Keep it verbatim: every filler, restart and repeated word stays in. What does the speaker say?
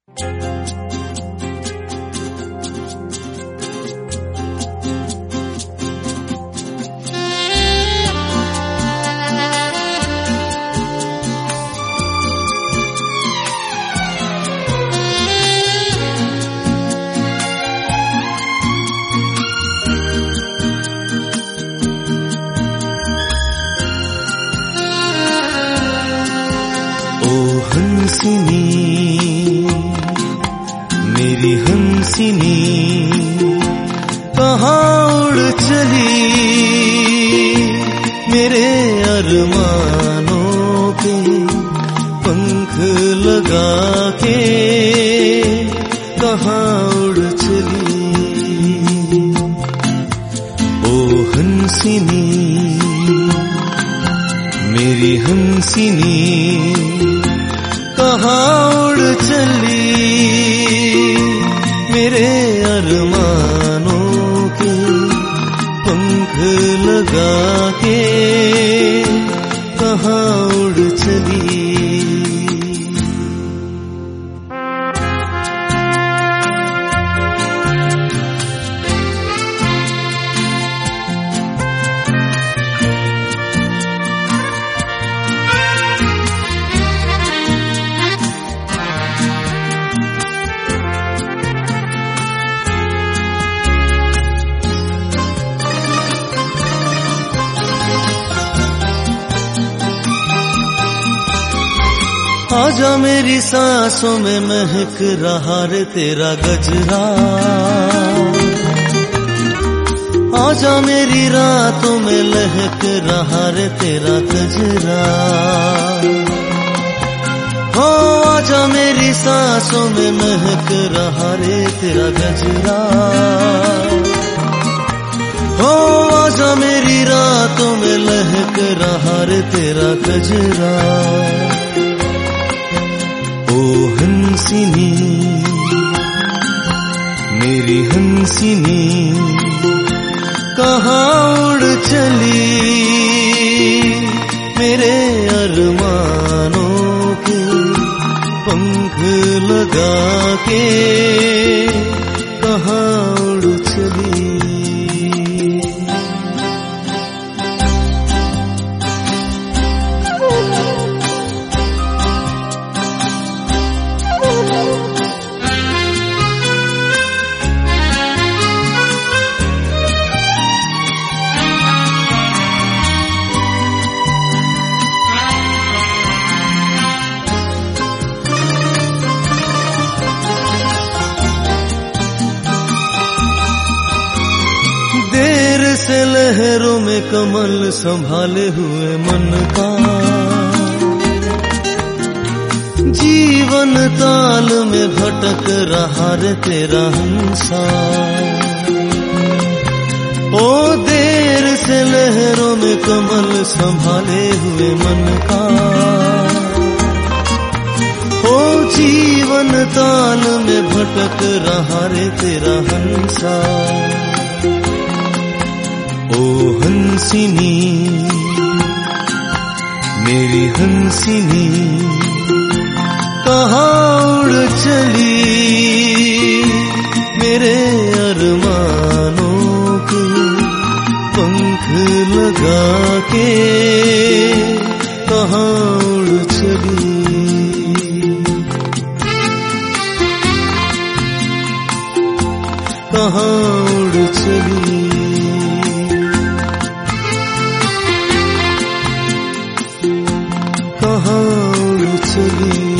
मेरी हंसिनी कहाँ उड़ चली, मेरे अरमानों के पंख लगा के कहाँ उड़ चली। ओ हंसिनी मेरी हंसिनी कहाँ उड़ चली, मेरे अरमानों के पंख लगा के कहाँ उड़ चली। आजा मेरी सांसों में महक रहा रे तेरा गजरा, आजा मेरी रातों में लहक रहा रे तेरा गजरा। हो आजा मेरी सांसों में महक रहा रे तेरा गजरा, हो आजा मेरी रातों में लहक रहा रे तेरा गजरा। ओ हंसिनी मेरी हंसिनी कहाँ उड़ चली, मेरे अरमानों के पंख लगा के कहाँ उड़ चली। देर से लहरों में कमल संभाले हुए मन का, जीवन ताल में भटक रहा रे तेरा हंसा। ओ देर से लहरों में कमल संभाले हुए मन का, ओ जीवन ताल में भटक रहा रे तेरा हंसा। ओ हंसिनी मेरी हंसिनी कहाँ उड़ चली, मेरे अरमानों के पंख लगा के कहाँ उड़ चली। कहाँ उड़ चली, कहाँ उड़ चली।